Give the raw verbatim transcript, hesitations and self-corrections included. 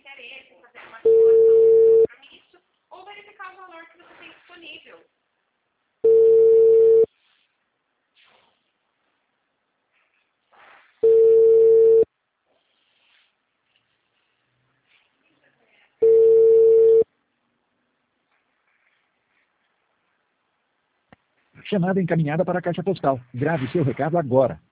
interesse em fazer uma simulação de compromisso ou verificar o valor que você tem disponível. Chamada encaminhada para a caixa postal. Grave seu recado agora.